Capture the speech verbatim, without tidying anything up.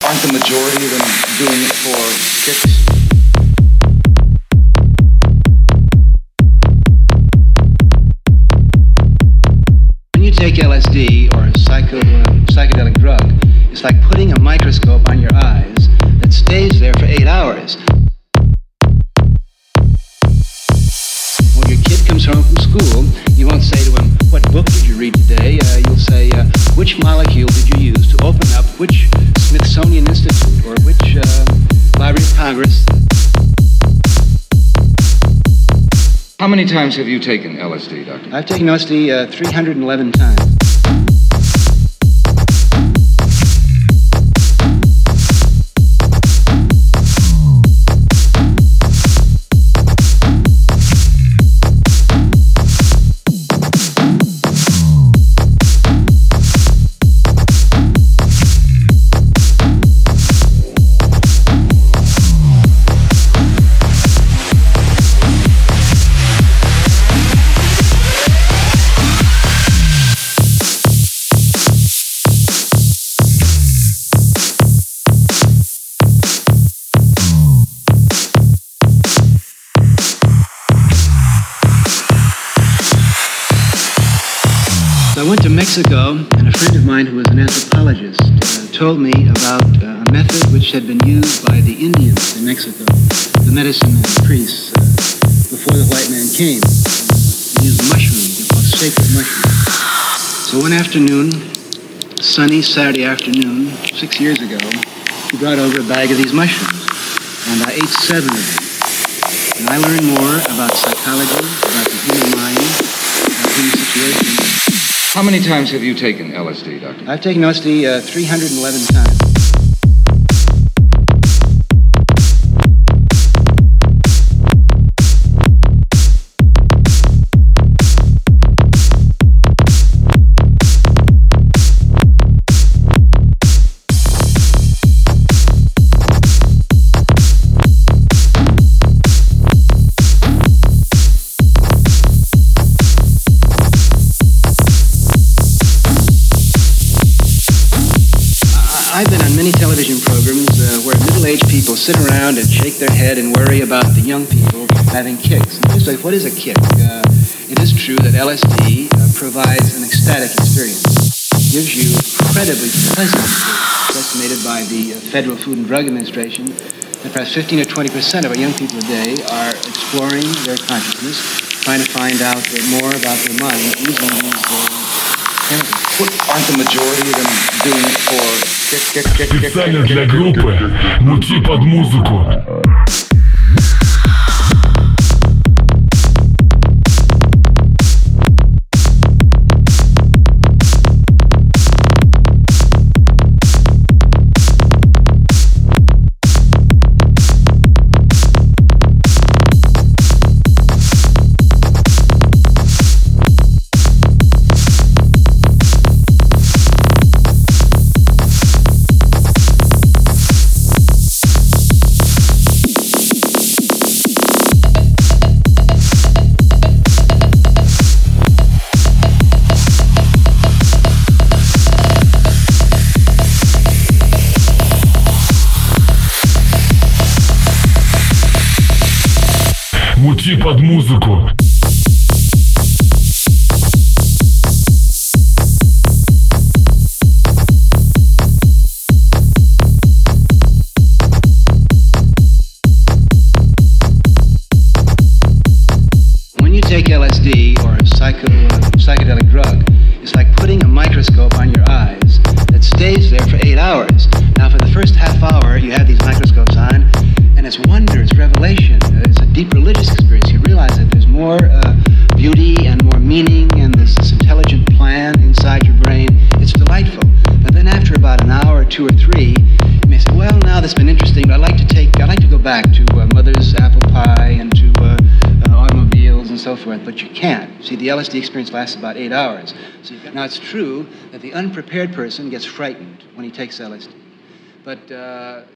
aren't the majority of them doing it for kicks? When you take L S D or a psycho, uh, psychedelic drug, it's like putting a microscope on your eyes that stays there for eight hours. When your kid comes home from school, you won't say to him, "What book did you read today?" Uh, you'll say, uh, "Which molecule did you use to open up which Smithsonian Institute or which uh, Library of Congress?" How many times have you taken L S D, Doctor? I've taken L S D uh, three hundred eleven times. I went to Mexico, and a friend of mine who was an anthropologist uh, told me about uh, a method which had been used by the Indians in Mexico, the medicine and priests, uh, before the white man came. They used mushrooms, they're called sacred mushrooms. So one afternoon, sunny Saturday afternoon, six years ago, he brought over a bag of these mushrooms, and I ate seven of them. And I learned more about psychology, about the human mind, about human situations. How many times have you taken L S D, Doctor? I've taken L S D uh, three hundred eleven times. I've been on many television programs uh, where middle-aged people sit around and shake their head and worry about the young people having kicks. And it's like, what is a kick? Uh, it is true that L S D uh, provides an ecstatic experience. It gives you incredibly pleasant experience. It's estimated by the uh, Federal Food and Drug Administration that perhaps fifteen or twenty percent of our young people today are exploring their consciousness, trying to find out uh, more about their mind using these uh, chemicals. What aren't the majority of them doing it for kicks? Kick, kick, kick, Специально для группы «Мути под музыку». Мути под музыку. When you take L S D or a psycho, uh, psychedelic drug, it's like putting a microscope on your eyes that stays there for eight hours. Now, for the first half hour, you have these microscopes on, and it's wonder, it's revelation, it's a deep religious experience. You realize that there's more uh, beauty and more meaning, and there's this intelligent plan inside your brain. It's delightful. But then after about an hour or two or three, you may say, well, now that's been interesting, but I'd like to take, I'd like to go back to uh, Mother's apple pie and to uh, uh, automobiles and so forth, but you can't. See, the L S D experience lasts about eight hours. So you've got, now, it's true that the unprepared person gets frightened when he takes L S D. But uh,